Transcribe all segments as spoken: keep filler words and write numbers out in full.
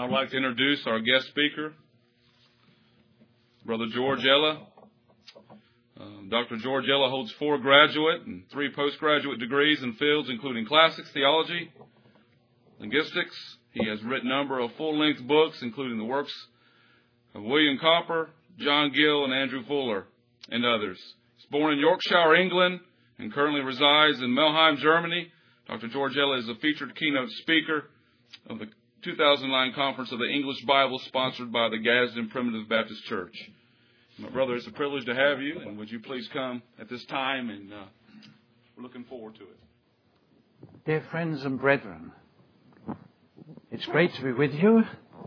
I would like to introduce our guest speaker, Brother George Ella. Um, Doctor George Ella holds four graduate and three postgraduate degrees in fields including classics, theology, linguistics. He has written a number of full-length books, including the works of William Cowper, John Gill, and Andrew Fuller, and others. He's born in Yorkshire, England, and currently resides in Melheim, Germany. Doctor George Ella is a featured keynote speaker of the two thousand nine Conference of the English Bible, sponsored by the Gadsden Primitive Baptist Church. My brother, it's a privilege to have you, and would you please come at this time, and uh, we're looking forward to it. Dear friends and brethren, it's great to be with you,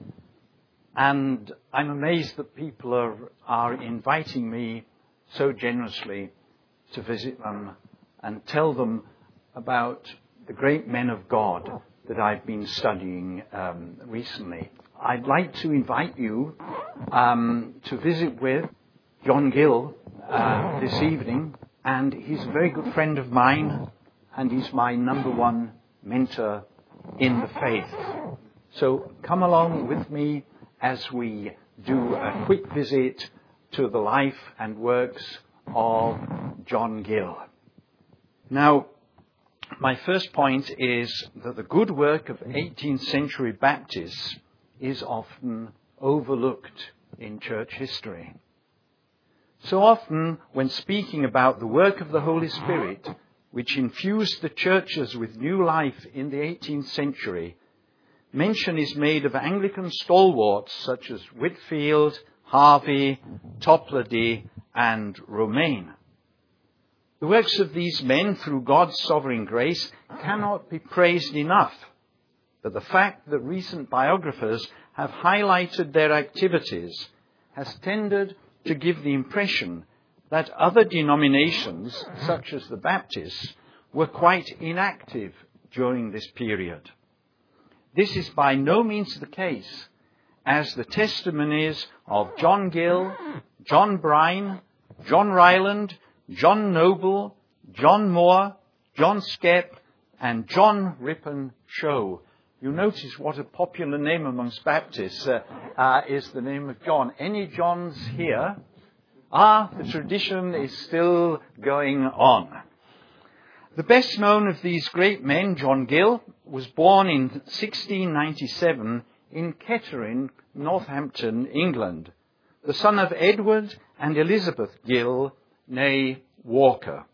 and I'm amazed that people are, are inviting me so generously to visit them and tell them about the great men of God that I've been studying um, recently. I'd like to invite you um, to visit with John Gill uh, this evening, and he's a very good friend of mine, and he's my number one mentor in the faith. So come along with me as we do a quick visit to the life and works of John Gill. Now, my first point is that the good work of eighteenth century Baptists is often overlooked in church history. So often, when speaking about the work of the Holy Spirit, which infused the churches with new life in the eighteenth century, mention is made of Anglican stalwarts such as Whitfield, Harvey, Toplady, and Romaine. The works of these men, through God's sovereign grace, cannot be praised enough. But the fact that recent biographers have highlighted their activities has tended to give the impression that other denominations, such as the Baptists, were quite inactive during this period. This is by no means the case, as the testimonies of John Gill, John Brine, John Ryland, John Noble, John Moore, John Skep, and John Rippon show. You notice what a popular name amongst Baptists uh, uh, is the name of John. Any Johns here? Ah, the tradition is still going on. The best known of these great men, John Gill, was born in sixteen ninety-seven in Kettering, Northampton, England, the son of Edward and Elizabeth Gill, née Walker.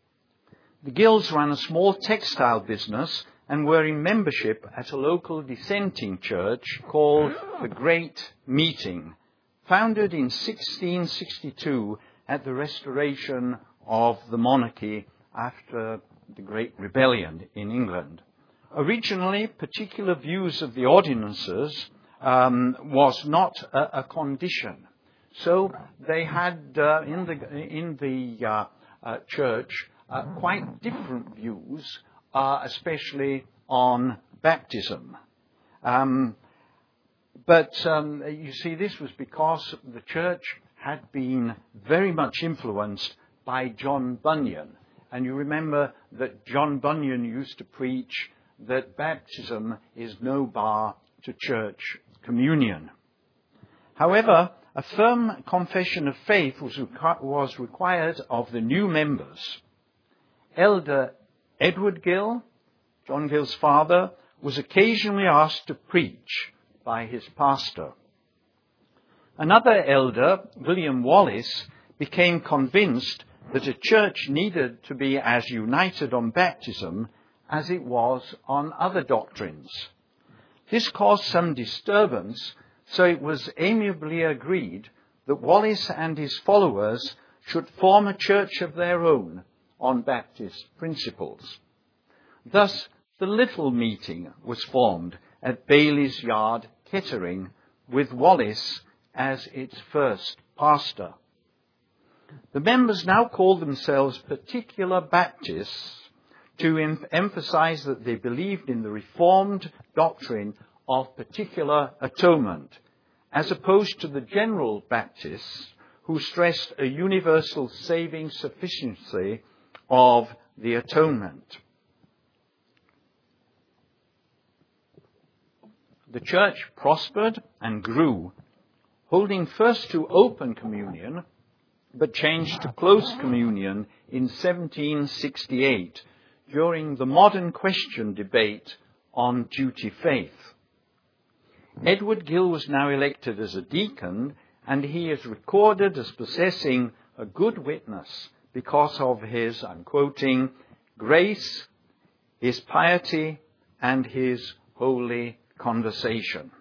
The Gills ran a small textile business and were in membership at a local dissenting church called the Great Meeting, founded in sixteen sixty-two at the restoration of the monarchy after the Great Rebellion in England. Originally, particular views of the ordinances um, was not a, a condition. So they had uh, in the in the uh, uh, church uh, quite different views, uh, especially on baptism. Um, but um, you see, this was because the church had been very much influenced by John Bunyan, and you remember that John Bunyan used to preach that baptism is no bar to church communion. However, a firm confession of faith was, requ- was required of the new members. Elder Edward Gill, John Gill's father, was occasionally asked to preach by his pastor. Another elder, William Wallace, became convinced that a church needed to be as united on baptism as it was on other doctrines. This caused some disturbance, so it was amiably agreed that Wallace and his followers should form a church of their own on Baptist principles. Thus, the Little Meeting was formed at Bailey's Yard, Kettering, with Wallace as its first pastor. The members now called themselves Particular Baptists to em- emphasize that they believed in the Reformed doctrine of particular atonement, as opposed to the General Baptists, who stressed a universal saving sufficiency of the atonement. the church prospered and grew, holding first to open communion, but changed to close communion in seventeen sixty-eight during the modern question debate on duty faith. Edward Gill was now elected as a deacon, and he is recorded as possessing a good witness because of his, I'm quoting, grace, his piety, and his holy conversation.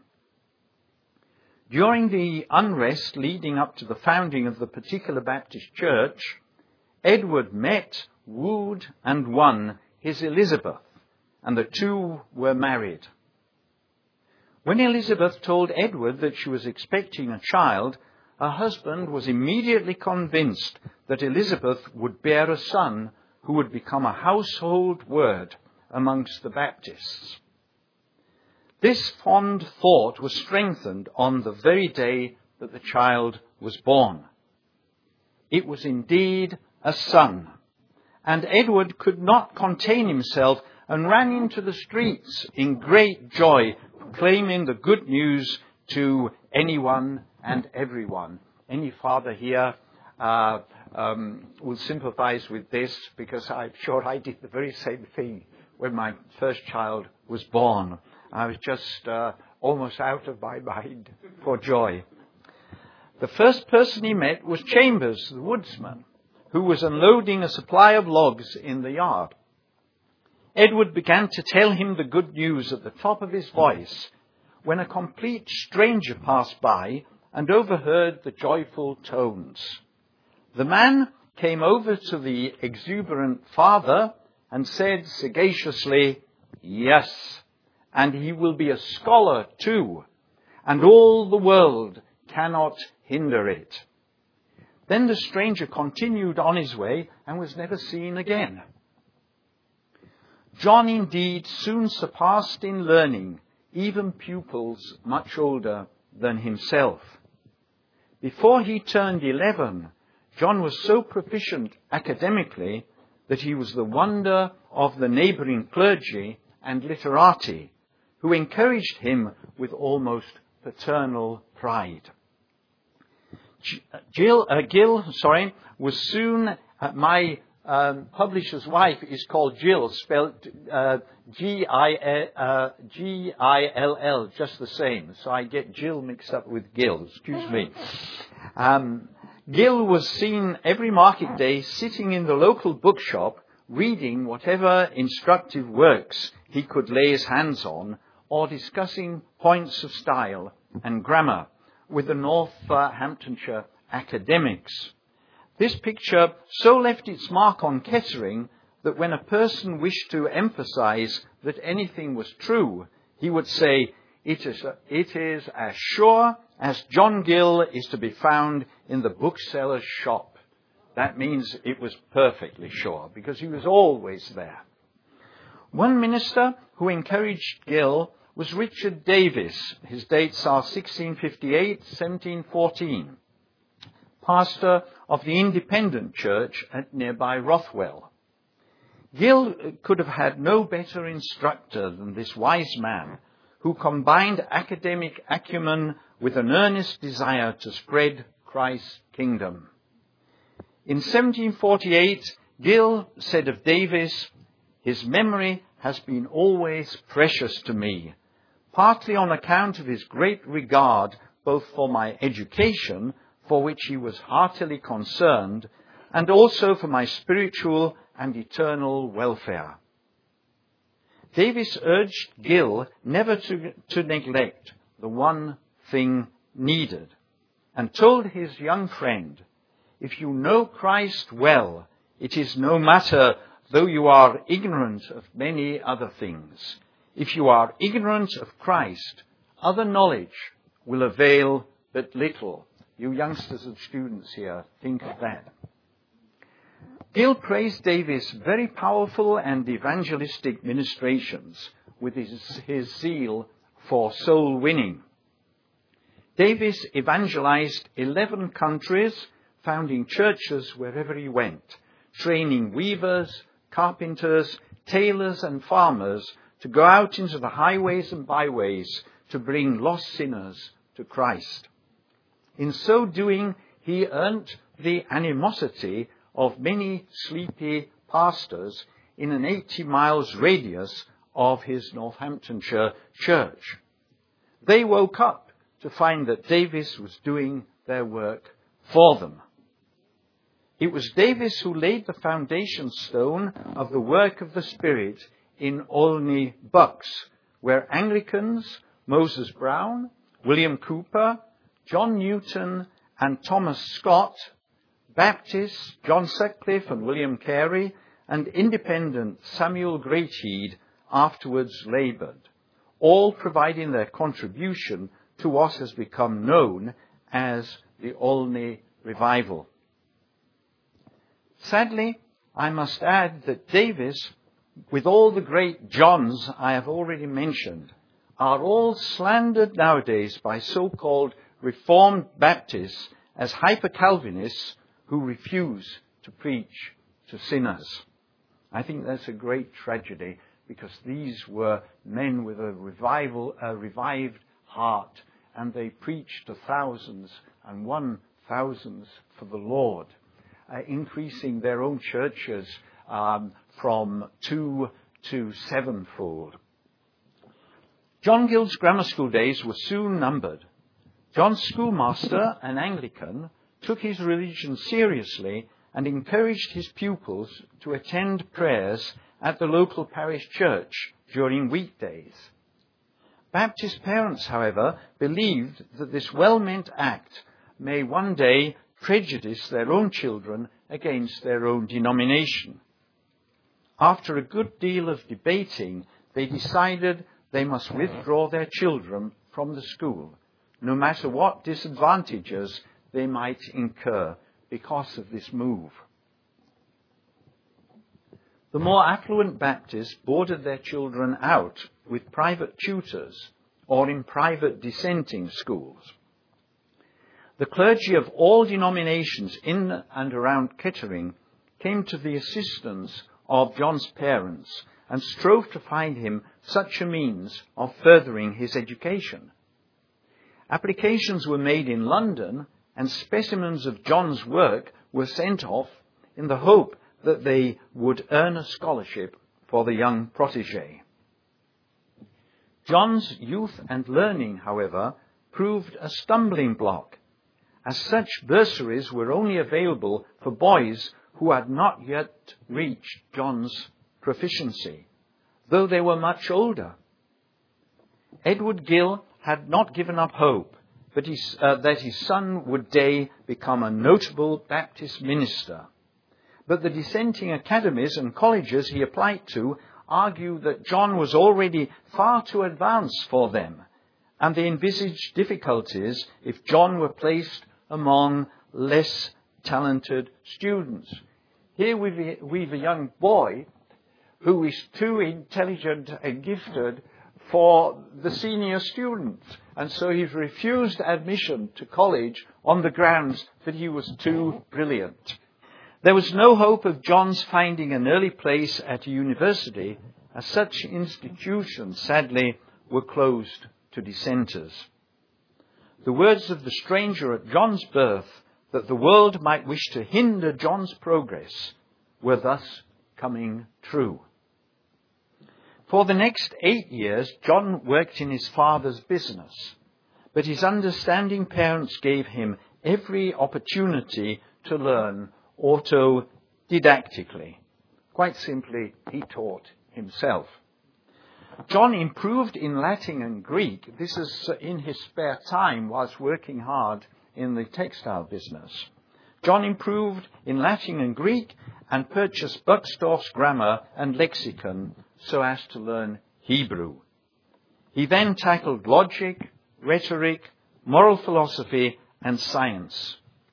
During the unrest leading up to the founding of the particular Baptist church, Edward met, wooed, and won his Elizabeth, and the two were married. When Elizabeth told Edward that she was expecting a child, her husband was immediately convinced that Elizabeth would bear a son who would become a household word amongst the Baptists. This fond thought was strengthened on the very day that the child was born. It was indeed a son, and Edward could not contain himself and ran into the streets in great joy, proclaiming the good news to anyone and everyone. Any father here uh, um, will sympathize with this, because I'm sure I did the very same thing when my first child was born. I was just uh, almost out of my mind for joy. The first person he met was Chambers, the woodsman, who was unloading a supply of logs in the yard. Edward began to tell him the good news at the top of his voice when a complete stranger passed by and overheard the joyful tones. The man came over to the exuberant father and said sagaciously, "Yes, and he will be a scholar too, and all the world cannot hinder it." Then the stranger continued on his way and was never seen again. John indeed soon surpassed in learning even pupils much older than himself. Before he turned eleven, John was so proficient academically that he was the wonder of the neighbouring clergy and literati, who encouraged him with almost paternal pride. Jill, uh, Gill, sorry, was soon, uh, my um, publisher's wife is called Jill, spelled uh, G I L L, just the same. So I get Jill mixed up with Gill, excuse me. Um, Gill was seen every market day sitting in the local bookshop reading whatever instructive works he could lay his hands on, or discussing points of style and grammar with the Northamptonshire academics. This picture so left its mark on Kettering that when a person wished to emphasize that anything was true, he would say, it is, it is as sure as John Gill is to be found in the bookseller's shop. That means it was perfectly sure, because he was always there. One minister who encouraged Gill was Richard Davis. His dates are sixteen fifty-eight to seventeen fourteen, pastor of the Independent Church at nearby Rothwell. Gill could have had no better instructor than this wise man, who combined academic acumen with an earnest desire to spread Christ's kingdom. In seventeen forty-eight, Gill said of Davis, "His memory has been always precious to me, partly on account of his great regard both for my education, for which he was heartily concerned, and also for my spiritual and eternal welfare." Davis urged Gill never to, to neglect the one thing needed, and told his young friend, "If you know Christ well, it is no matter though you are ignorant of many other things. If you are ignorant of Christ, other knowledge will avail but little." You youngsters and students here, think of that. Gill praised Davis' very powerful and evangelistic ministrations with his, his zeal for soul winning. Davis evangelized eleven countries, founding churches wherever he went, training weavers, carpenters, tailors and farmers to go out into the highways and byways to bring lost sinners to Christ. In so doing, he earned the animosity of many sleepy pastors in an eighty miles radius of his Northamptonshire church. They woke up to find that Davis was doing their work for them. It was Davis who laid the foundation stone of the work of the Spirit in Olney Bucks, where Anglicans, Moses Brown, William Cooper, John Newton and Thomas Scott, Baptists, John Sutcliffe and William Carey, and independent Samuel Greatheed afterwards laboured, all providing their contribution to what has become known as the Olney Revival. Sadly, I must add that Davis, with all the great Johns I have already mentioned, are all slandered nowadays by so-called Reformed Baptists as hyper-Calvinists who refuse to preach to sinners. I think that's a great tragedy, because these were men with a revival, a revived heart, and they preached to thousands and won thousands for the Lord, uh, increasing their own churches um, from two to sevenfold. John Gill's grammar school days were soon numbered. John's schoolmaster, an Anglican, took his religion seriously and encouraged his pupils to attend prayers at the local parish church during weekdays. Baptist parents, however, believed that this well-meant act may one day prejudice their own children against their own denomination. After a good deal of debating, they decided they must withdraw their children from the school, no matter what disadvantages they might incur because of this move. The more affluent Baptists boarded their children out with private tutors or in private dissenting schools. The clergy of all denominations in and around Kettering came to the assistance of John's parents and strove to find him such a means of furthering his education. Applications were made in London, and specimens of John's work were sent off in the hope that they would earn a scholarship for the young protege. John's youth and learning, however, proved a stumbling block, as such bursaries were only available for boys who had not yet reached John's proficiency, though they were much older. Edward Gill had not given up hope but his, uh, that his son would day become a notable Baptist minister. But the dissenting academies and colleges he applied to argued that John was already far too advanced for them, and they envisaged difficulties if John were placed among less talented students. Here we've, we've a young boy who is too intelligent and gifted for the senior students, and so he's refused admission to college on the grounds that he was too brilliant. There was no hope of John's finding an early place at a university, as such institutions, sadly, were closed to dissenters. The words of the stranger at John's birth, that the world might wish to hinder John's progress, were thus coming true. For the next eight years, John worked in his father's business, but his understanding parents gave him every opportunity to learn autodidactically. Quite simply, he taught himself. John improved in Latin and Greek. This is in his spare time whilst working hard in the textile business. John improved in Latin and Greek and purchased Buxtorf's grammar and lexicon so as to learn Hebrew. He then tackled logic, rhetoric, moral philosophy, and science.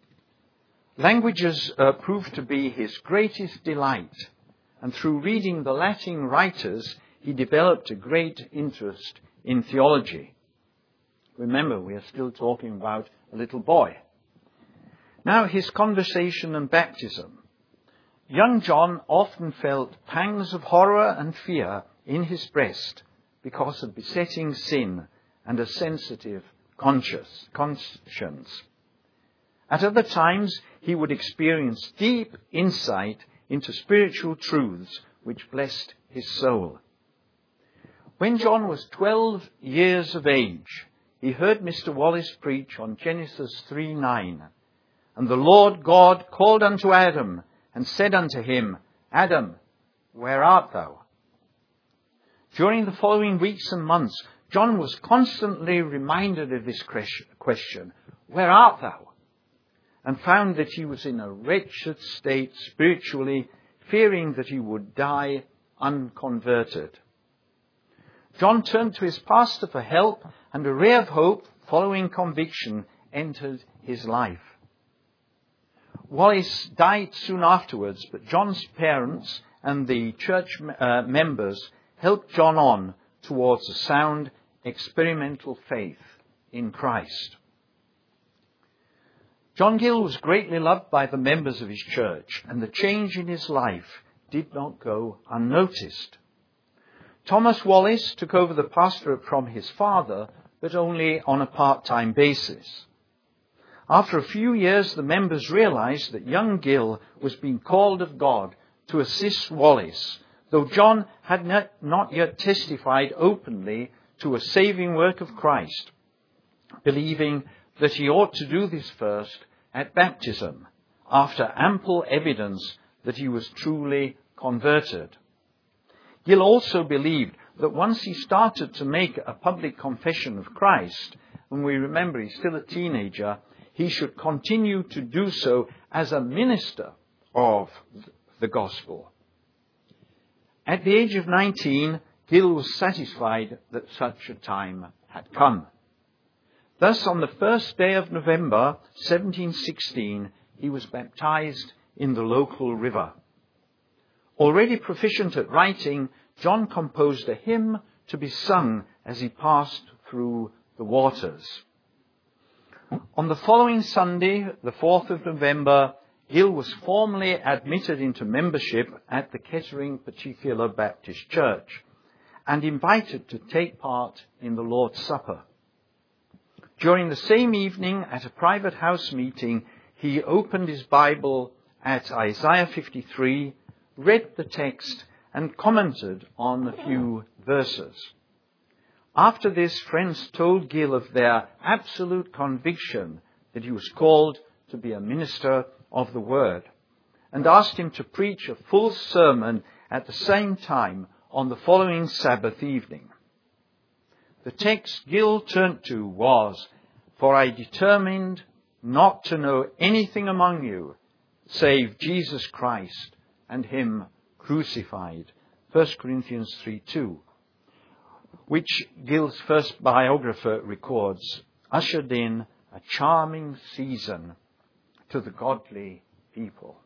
Languages uh, proved to be his greatest delight, and through reading the Latin writers, he developed a great interest in theology. Remember, we are still talking about a little boy. Now, his conversation and baptism. Young John often felt pangs of horror and fear in his breast because of besetting sin and a sensitive conscious, conscience. At other times, he would experience deep insight into spiritual truths which blessed his soul. When John was twelve years of age, he heard Mister Wallace preach on Genesis three nine. And the Lord God called unto Adam, and said unto him, Adam, where art thou? During the following weeks and months, John was constantly reminded of this question, where art thou? And found that he was in a wretched state spiritually, fearing that he would die unconverted. John turned to his pastor for help, and a ray of hope following conviction entered his life. Wallace died soon afterwards, but John's parents and the church uh, members helped John on towards a sound experimental faith in Christ. John Gill was greatly loved by the members of his church, and the change in his life did not go unnoticed. Thomas Wallace took over the pastorate from his father, but only on a part-time basis. After a few years, the members realized that young Gill was being called of God to assist Wallace, though John had not, not yet testified openly to a saving work of Christ, believing that he ought to do this first at baptism, after ample evidence that he was truly converted. Gill also believed that once he started to make a public confession of Christ, and we remember he's still a teenager, he should continue to do so as a minister of the gospel. At the age of nineteen, Gill was satisfied that such a time had come. Thus, on the first day of November, seventeen sixteen, he was baptized in the local river. Already proficient at writing, John composed a hymn to be sung as he passed through the waters. On the following Sunday, the fourth of November, Gill was formally admitted into membership at the Kettering Particular Baptist Church and invited to take part in the Lord's Supper. During the same evening, at a private house meeting, he opened his Bible at Isaiah fifty-three, read the text, and commented on a few verses. After this, friends told Gill of their absolute conviction that he was called to be a minister of the Word, and asked him to preach a full sermon at the same time on the following Sabbath evening. The text Gill turned to was, "For I determined not to know anything among you save Jesus Christ and Him crucified." First Corinthians three two, which Gill's first biographer records, ushered in a charming season to the godly people.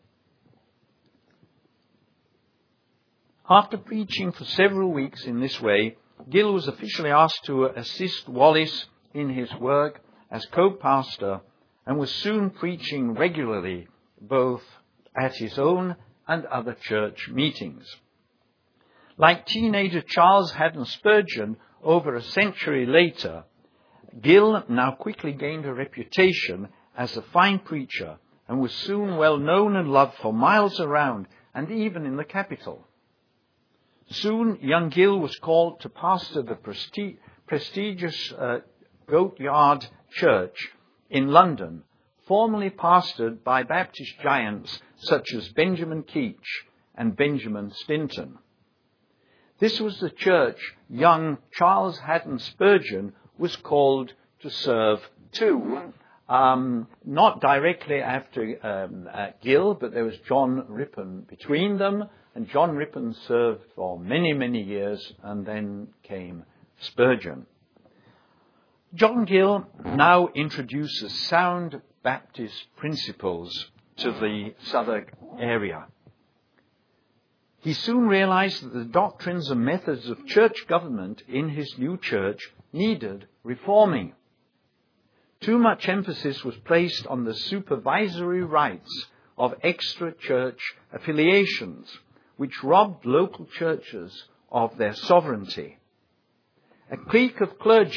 After preaching for several weeks in this way, Gill was officially asked to assist Wallace in his work as co-pastor and was soon preaching regularly both at his own and other church meetings. Like teenager Charles Haddon Spurgeon over a century later, Gill now quickly gained a reputation as a fine preacher and was soon well known and loved for miles around and even in the capital. Soon, young Gill was called to pastor the presti- prestigious uh, Goat Yard Church in London, formerly pastored by Baptist giants such as Benjamin Keach and Benjamin Stinton. This was the church young Charles Haddon Spurgeon was called to serve to. Um, not directly after um, uh, Gill, but there was John Rippon between them, and John Rippon served for many, many years, and then came Spurgeon. John Gill now introduces sound Baptist principles to the Southwark area. He soon realized that the doctrines and methods of church government in his new church needed reforming. Too much emphasis was placed on the supervisory rights of extra-church affiliations, which robbed local churches of their sovereignty. A clique of clergy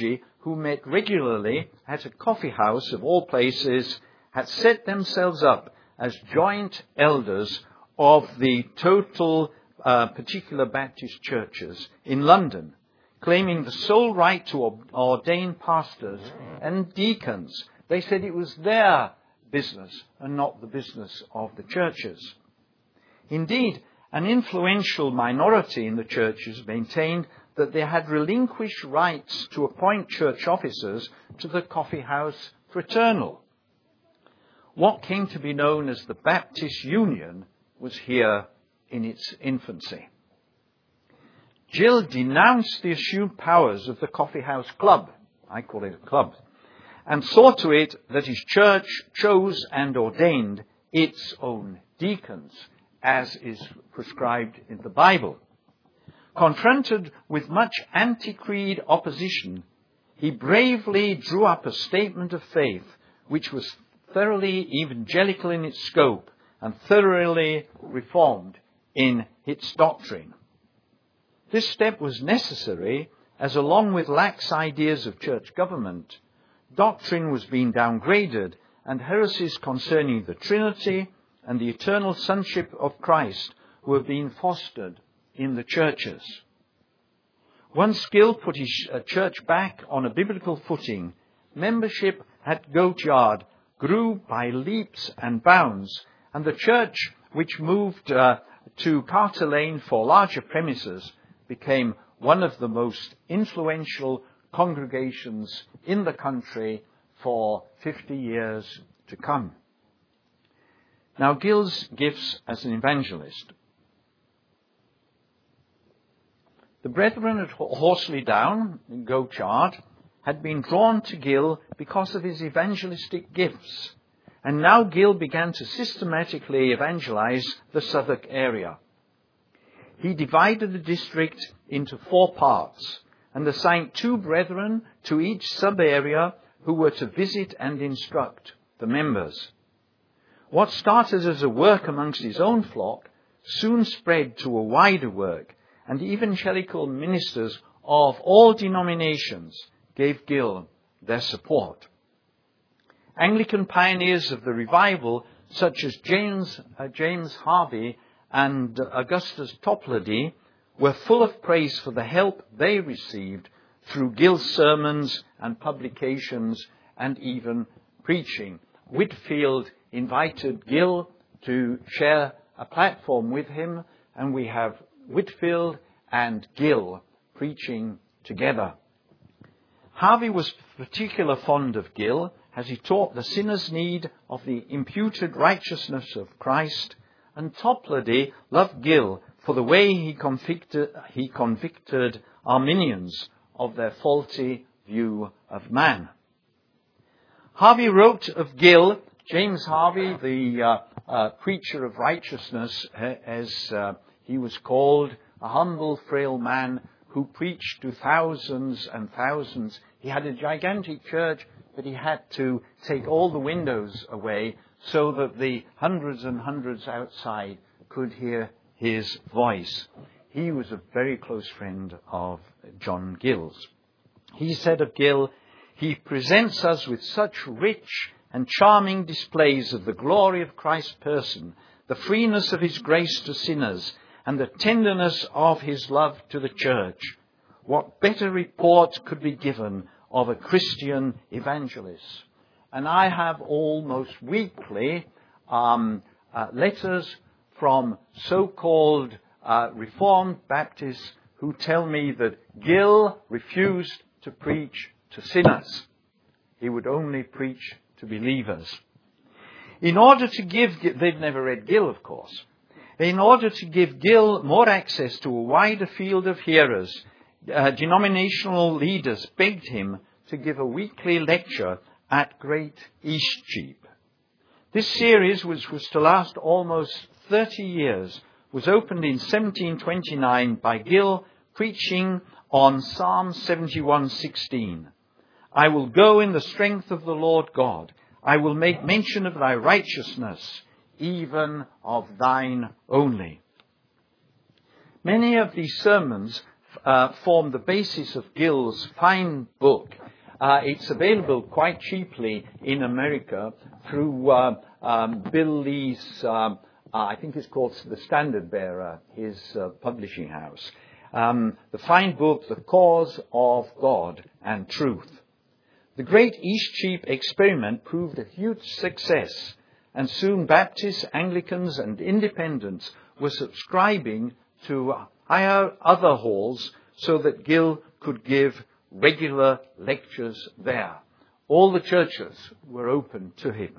who met regularly at a coffee house of all places, had set themselves up as joint elders of the total uh, particular Baptist churches in London, claiming the sole right to ordain pastors and deacons. They said it was their business and not the business of the churches. Indeed, an influential minority in the churches maintained that they had relinquished rights to appoint church officers to the coffee house fraternal. What came to be known as the Baptist Union was here in its infancy. Gill denounced the assumed powers of the coffee house club, I call it a club, and saw to it that his church chose and ordained its own deacons, as is prescribed in the Bible. Confronted with much anti-creed opposition, he bravely drew up a statement of faith which was thoroughly evangelical in its scope and thoroughly reformed in its doctrine. This step was necessary as, along with lax ideas of church government, doctrine was being downgraded and heresies concerning the Trinity and the eternal sonship of Christ were being fostered in the churches. Once Gill put his church back on a biblical footing, membership at Goat Yard grew by leaps and bounds, and the church, which moved uh, to Carter Lane for larger premises, became one of the most influential congregations in the country for fifty years to come. Now, Gill's gifts as an evangelist. The brethren at Horsley Down, in Goat Yard, had been drawn to Gill because of his evangelistic gifts, and now Gill began to systematically evangelize the Southwark area. He divided the district into four parts and assigned two brethren to each sub-area who were to visit and instruct the members. What started as a work amongst his own flock soon spread to a wider work, and evangelical ministers of all denominations gave Gill their support. Anglican pioneers of the revival, such as James, uh, James Harvey and Augustus Toplady, were full of praise for the help they received through Gill's sermons and publications and even preaching. Whitfield invited Gill to share a platform with him, and we have Whitfield and Gill preaching together. Harvey was particularly fond of Gill as he taught the sinner's need of the imputed righteousness of Christ, and Toplady loved Gill for the way he convicted, he convicted Arminians of their faulty view of man. Harvey wrote of Gill, James Harvey, the uh, uh, preacher of righteousness, as uh, he was called, a humble, frail man who preached to thousands and thousands. He had a gigantic church, but he had to take all the windows away so that the hundreds and hundreds outside could hear his voice. He was a very close friend of John Gill's. He said of Gill, "He presents us with such rich and charming displays of the glory of Christ's person, the freeness of his grace to sinners, and the tenderness of his love to the church. What better report could be given of a Christian evangelist?" And I have almost weekly um, uh, letters from so-called uh, Reformed Baptists who tell me that Gill refused to preach to sinners. He would only preach to believers. In order to give, they've never read Gill, of course. In order to give Gill more access to a wider field of hearers, uh, denominational leaders begged him to give a weekly lecture at Great Eastcheap. This series, which was to last almost thirty years, was opened in seventeen twenty-nine by Gill preaching on Psalm seventy-one sixteen. "I will go in the strength of the Lord God. I will make mention of thy righteousness, even of thine only." Many of these sermons uh, form the basis of Gill's fine book, Uh, it's available quite cheaply in America through uh, um, Bill Lee's, um, uh, I think it's called The Standard Bearer, his uh, publishing house. Um, the fine book, The Cause of God and Truth. The Great Eastcheap experiment proved a huge success, and soon Baptists, Anglicans and Independents were subscribing to higher other halls so that Gill could give regular lectures there. All the churches were open to him.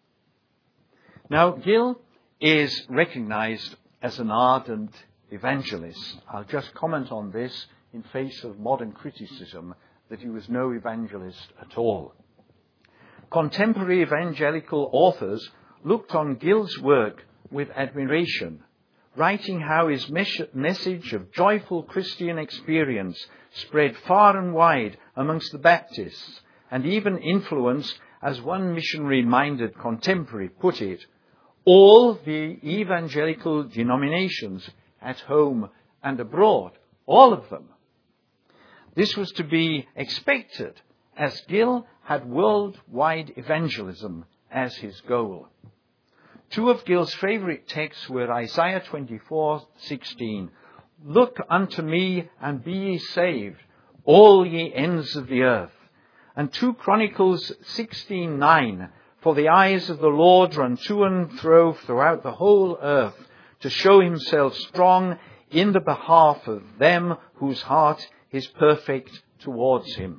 Now, Gill is recognized as an ardent evangelist. I'll just comment on this in face of modern criticism that he was no evangelist at all. Contemporary evangelical authors looked on Gill's work with admiration, writing how his mes- message of joyful Christian experience spread far and wide amongst the Baptists, and even influenced, as one missionary-minded contemporary put it, all the evangelical denominations at home and abroad, all of them. This was to be expected, as Gill had worldwide evangelism as his goal. Two of Gill's favourite texts were Isaiah twenty-four sixteen, "Look unto me and be ye saved, all ye ends of the earth," and two Chronicles sixteen nine, "For the eyes of the Lord run to and fro throughout the whole earth, to show himself strong in the behalf of them whose heart is perfect towards him."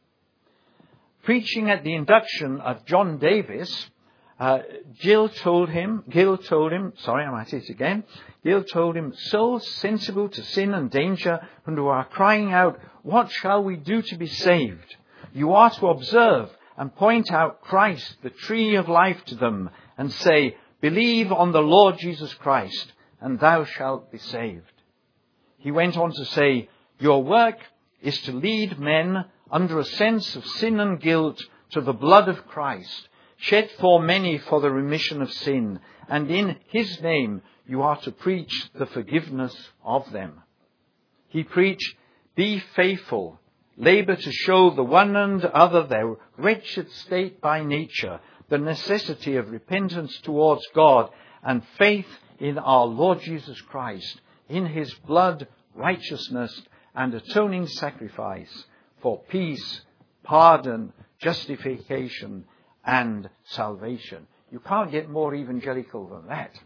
Preaching at the induction of John Davis, uh, Gill told him, Gill told him, sorry, I'm at it again, Gill told him, "Souls sensible to sin and danger, and who are crying out, 'What shall we do to be saved?' You are to observe and point out Christ, the tree of life, to them, and say, 'Believe on the Lord Jesus Christ, and thou shalt be saved.'" He went on to say, "Your work is to lead men under a sense of sin and guilt to the blood of Christ, shed for many for the remission of sin, and in his name you are to preach the forgiveness of them." He preached, "Be faithful, labour to show the one and other their wretched state by nature, the necessity of repentance towards God, and faith in our Lord Jesus Christ, in his blood, righteousness, and atoning sacrifice for peace, pardon, justification, and salvation." You can't get more evangelical than that.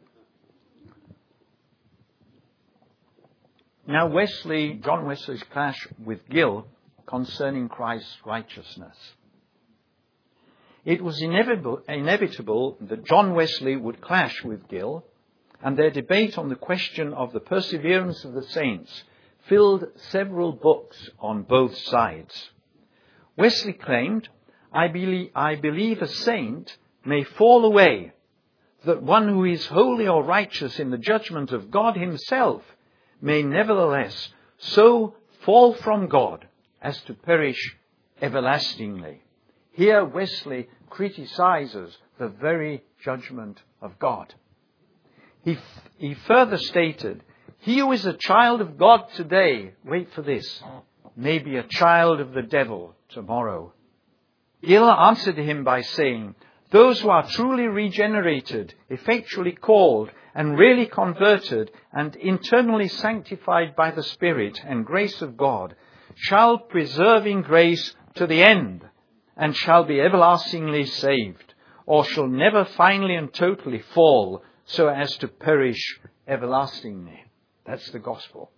Now Wesley, John Wesley's clash with Gill concerning Christ's righteousness. It was inevitable, inevitable that John Wesley would clash with Gill, and their debate on the question of the perseverance of the saints filled several books on both sides. Wesley claimed, I believe, I believe a saint may fall away, that one who is holy or righteous in the judgment of God himself may nevertheless so fall from God as to perish everlastingly." Here Wesley criticizes the very judgment of God. He, he further stated, "He who is a child of God today," wait for this, "may be a child of the devil tomorrow." Gill answered him by saying, "Those who are truly regenerated, effectually called, and really converted, and internally sanctified by the Spirit and grace of God, shall preserve in grace to the end, and shall be everlastingly saved, or shall never finally and totally fall so as to perish everlastingly." That's the gospel.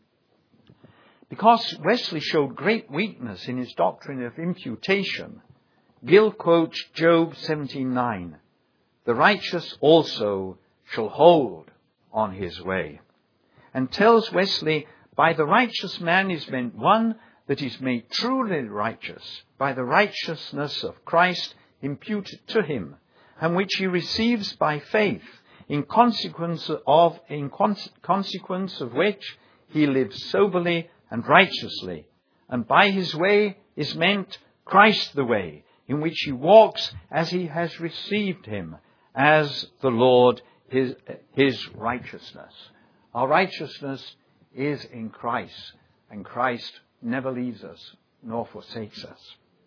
Because Wesley showed great weakness in his doctrine of imputation, Gill quotes Job seventeen nine, "The righteous also shall hold on his way," and tells Wesley, by the righteous man is meant one that is made truly righteous by the righteousness of Christ imputed to him, and which he receives by faith, in consequence of, in consequence of which he lives soberly and righteously, and by his way is meant Christ the way, in which he walks as he has received him, as the Lord his, his righteousness. Our righteousness is in Christ, and Christ never leaves us nor forsakes us.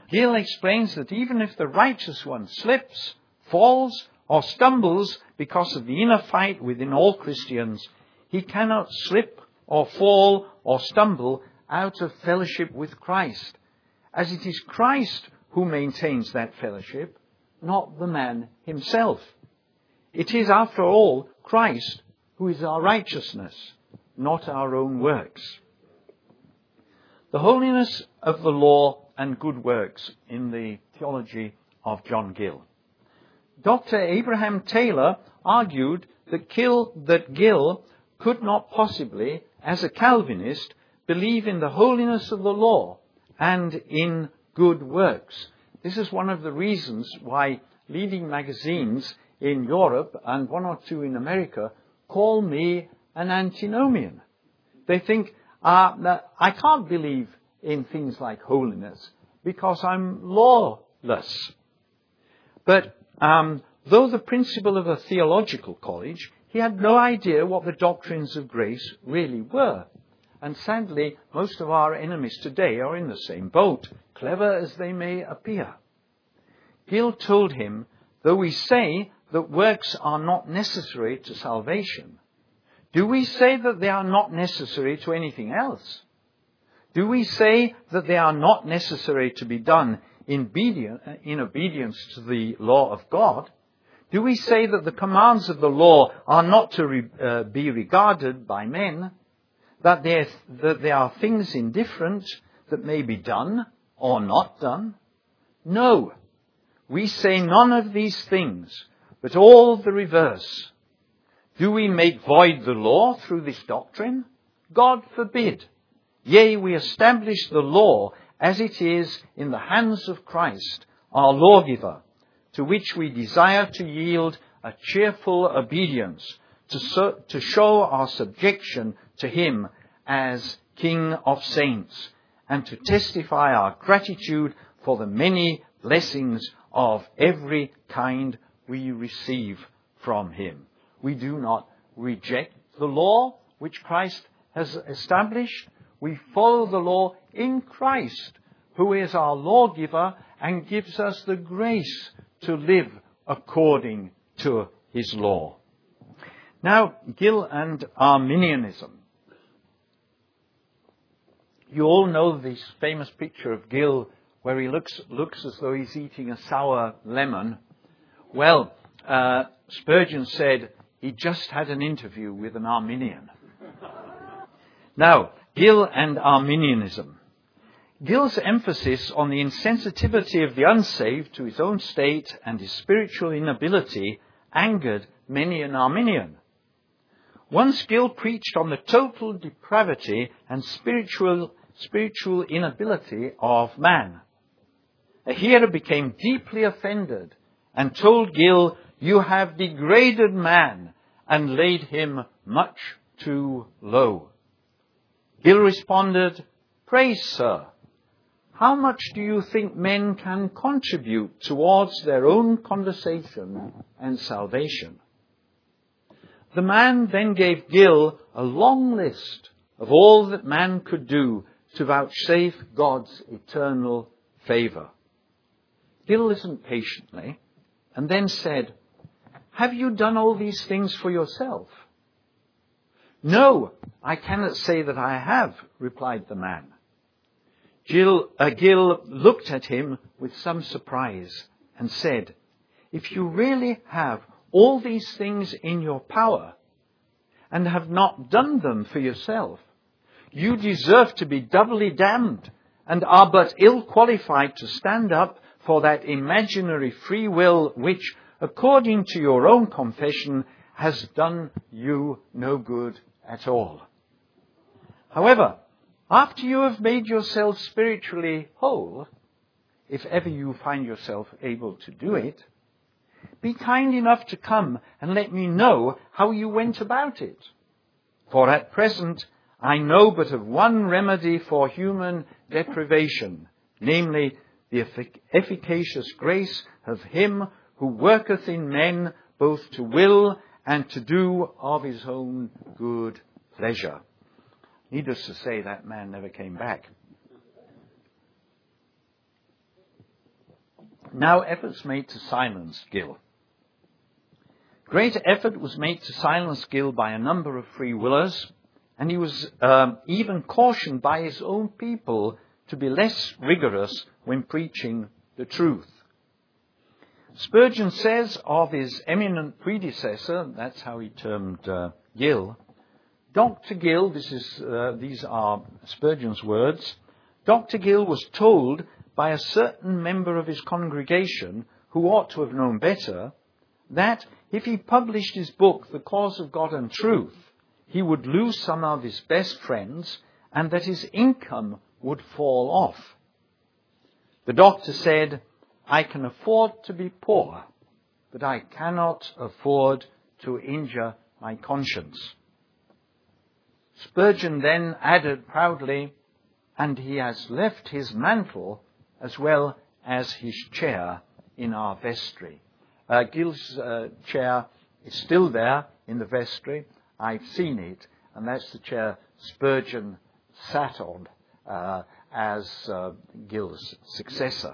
Gill explains that even if the righteous one slips, falls, or stumbles because of the inner fight within all Christians, he cannot slip or fall or stumble out of fellowship with Christ, as it is Christ who maintains that fellowship, not the man himself. It is, after all, Christ who is our righteousness, not our own works. The holiness of the law and good works in the theology of John Gill. Doctor Abraham Taylor argued that Gill, that Gill could not possibly, as a Calvinist, believe in the holiness of the law and in good works. This is one of the reasons why leading magazines in Europe and one or two in America call me an antinomian. They think uh, that I can't believe in things like holiness because I'm lawless. But um, though the principal of a theological college, he had no idea what the doctrines of grace really were. And sadly, most of our enemies today are in the same boat, clever as they may appear. Gill told him, though we say that works are not necessary to salvation, do we say that they are not necessary to anything else? Do we say that they are not necessary to be done in obedience to the law of God? Do we say that the commands of the law are not to re, uh, be regarded by men, that there, that there are things indifferent that may be done or not done? No, we say none of these things, but all the reverse. Do we make void the law through this doctrine? God forbid. Yea, we establish the law as it is in the hands of Christ, our lawgiver, to which we desire to yield a cheerful obedience, to, so, to show our subjection to him as King of saints, and to testify our gratitude for the many blessings of every kind we receive from him. We do not reject the law which Christ has established. We follow the law in Christ, who is our lawgiver and gives us the grace to live according to his law. Now, Gill and Arminianism. You all know this famous picture of Gill where he looks, looks as though he's eating a sour lemon. Well, uh, Spurgeon said he just had an interview with an Arminian. Now, Gill and Arminianism. Gill's emphasis on the insensitivity of the unsaved to his own state and his spiritual inability angered many an Arminian. Once Gill preached on the total depravity and spiritual, spiritual inability of man. A hearer became deeply offended and told Gill, "You have degraded man and laid him much too low." Gill responded, "Pray, sir, how much do you think men can contribute towards their own conversation and salvation?" The man then gave Gill a long list of all that man could do to vouchsafe God's eternal favour. Gill listened patiently and then said, "Have you done all these things for yourself?" "No, I cannot say that I have," replied the man. Gill, uh, Gill looked at him with some surprise and said, "If you really have all these things in your power and have not done them for yourself, you deserve to be doubly damned and are but ill qualified to stand up for that imaginary free will which, according to your own confession, has done you no good at all. However, after you have made yourself spiritually whole, if ever you find yourself able to do it, be kind enough to come and let me know how you went about it. For at present I know but of one remedy for human deprivation, namely the effic- efficacious grace of him who worketh in men both to will and to do of his own good pleasure." Needless to say, that man never came back. Now efforts made to silence Gill. Great effort was made to silence Gill by a number of free willers, and he was um, even cautioned by his own people to be less rigorous when preaching the truth. Spurgeon says of his eminent predecessor, that's how he termed uh, Gill, Doctor Gill, this is, uh, these are Spurgeon's words, Doctor Gill was told by a certain member of his congregation, who ought to have known better, that if he published his book, The Cause of God and Truth, he would lose some of his best friends and that his income would fall off. The doctor said, I can afford to be poor, but I cannot afford to injure my conscience. Spurgeon then added proudly, and he has left his mantle as well as his chair in our vestry. Uh, Gill's uh, chair is still there in the vestry. I've seen it, and that's the chair Spurgeon sat on uh, as uh, Gill's successor.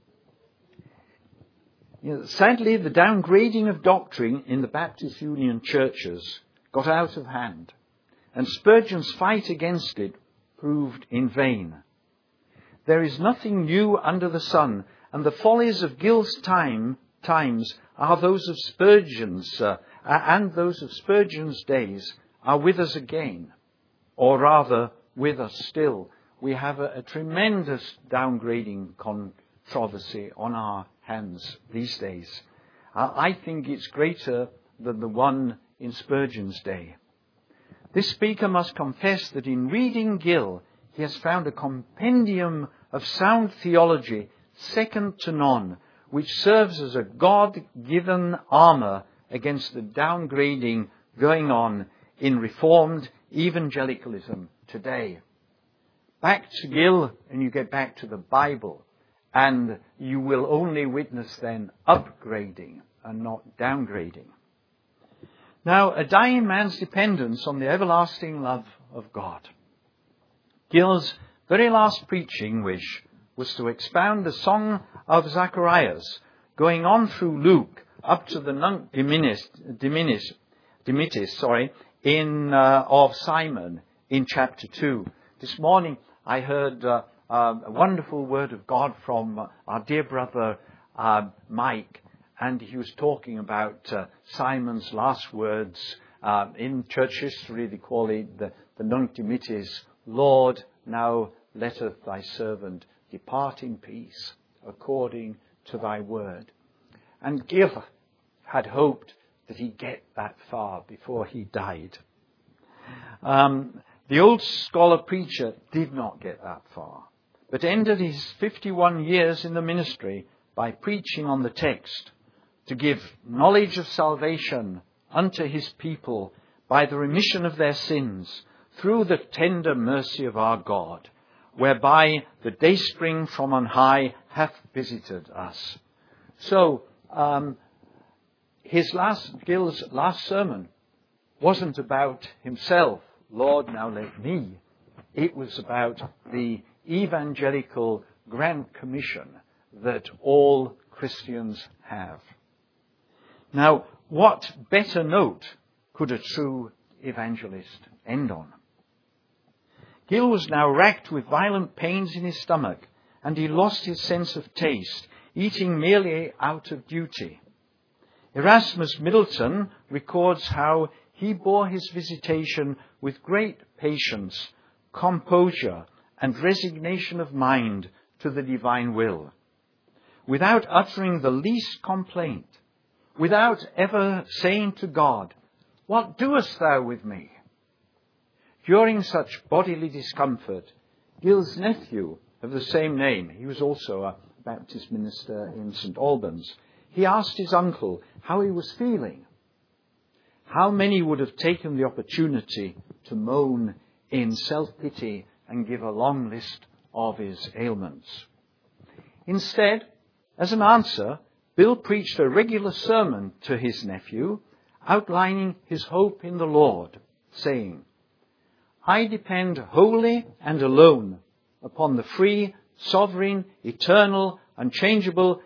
You know, sadly, the downgrading of doctrine in the Baptist Union churches got out of hand, and Spurgeon's fight against it proved in vain. There is nothing new under the sun, and the follies of Gill's time times are those of Spurgeon's, uh, and those of Spurgeon's days are with us again, or rather with us still. We have a, a tremendous downgrading controversy on our hands these days. Uh, I think it's greater than the one in Spurgeon's day. This speaker must confess that in reading Gill, he has found a compendium of sound theology second to none, which serves as a God-given armour against the downgrading going on in Reformed evangelicalism today. Back to Gill, and you get back to the Bible, and you will only witness then upgrading and not downgrading. Now, a dying man's dependence on the everlasting love of God. Gill's very last preaching wish was to expound the Song of Zacharias, going on through Luke up to the Nunc Dimittis, Dimittis, Dimittis sorry, in uh, of Simon in chapter two. This morning I heard uh, uh, a wonderful word of God from uh, our dear brother uh, Mike, and he was talking about uh, Simon's last words. Uh, in church history they call it the, the Nunc Dimittis, Lord, now letteth thy servant depart in peace according to thy word. And Gill had hoped that he'd get that far before he died. Um, the old scholar preacher did not get that far, but ended his fifty-one years in the ministry by preaching on the text to give knowledge of salvation unto his people by the remission of their sins through the tender mercy of our God, whereby the dayspring from on high hath visited us. So, um, his last, Gill's last sermon wasn't about himself, Lord, now let me. It was about the evangelical Grand Commission that all Christians have. Now, what better note could a true evangelist end on? Gill was now racked with violent pains in his stomach, and he lost his sense of taste, eating merely out of duty. Erasmus Middleton records how he bore his visitation with great patience, composure, and resignation of mind to the divine will, without uttering the least complaint, without ever saying to God, "What doest thou with me?" During such bodily discomfort, Gill's nephew of the same name, he was also a Baptist minister in Saint Albans, he asked his uncle how he was feeling. How many would have taken the opportunity to moan in self-pity and give a long list of his ailments? Instead, as an answer, Bill preached a regular sermon to his nephew, outlining his hope in the Lord, saying, "I depend wholly and alone upon the free, sovereign, eternal, unchangeable,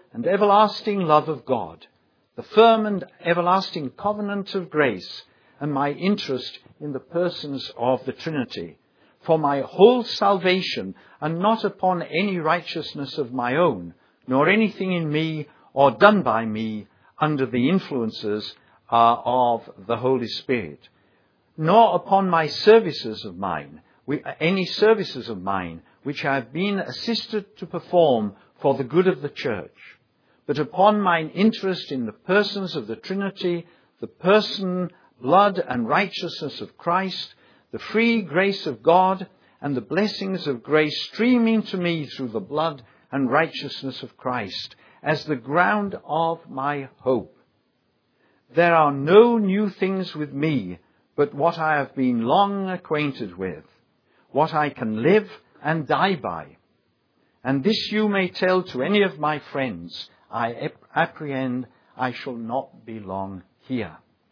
and everlasting love of God, the firm and everlasting covenant of grace, and my interest in the persons of the Trinity, for my whole salvation, and not upon any righteousness of my own, nor anything in me or done by me under the influences uh, of the Holy Spirit, nor upon my services of mine, any services of mine, which I have been assisted to perform for the good of the church, but upon mine interest in the persons of the Trinity, the person, blood, and righteousness of Christ, the free grace of God, and the blessings of grace streaming to me through the blood and righteousness of Christ, as the ground of my hope. There are no new things with me, but what I have been long acquainted with, what I can live and die by. And this you may tell to any of my friends. I apprehend I shall not be long here.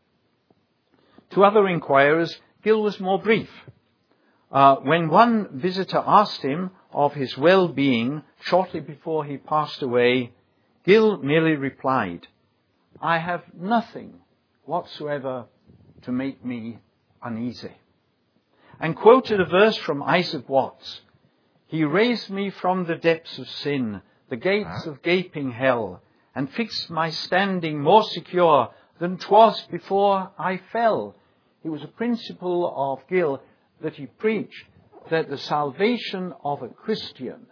To other inquirers, Gill was more brief. Uh, when one visitor asked him of his well-being shortly before he passed away, Gill merely replied, I have nothing whatsoever to make me uneasy. And quoted a verse from Isaac Watts. He raised me from the depths of sin, the gates of gaping hell, and fixed my standing more secure than 'twas before I fell. It was a principle of Gill that he preached that the salvation of a Christian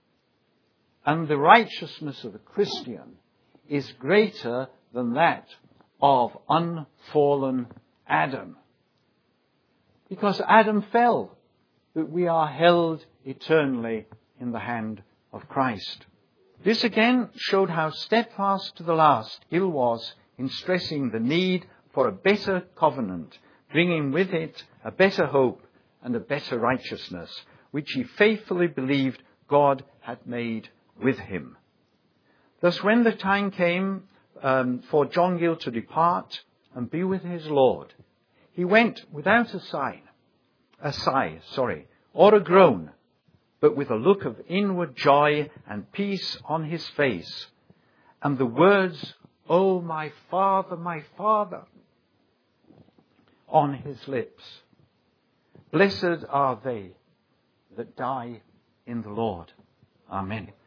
and the righteousness of a Christian is greater than that of unfallen Adam. Because Adam fell, but we are held eternally in the hand of Christ. This again showed how steadfast to the last Gill was in stressing the need for a better covenant, bringing with it a better hope and a better righteousness, which he faithfully believed God had made with him. Thus, when the time came um, for John Gill to depart and be with his Lord, he went without a sign, a sigh, sorry, or a groan, but with a look of inward joy and peace on his face, and the words, "Oh, my Father, my Father," on his lips. Blessed are they that die in the Lord. Amen.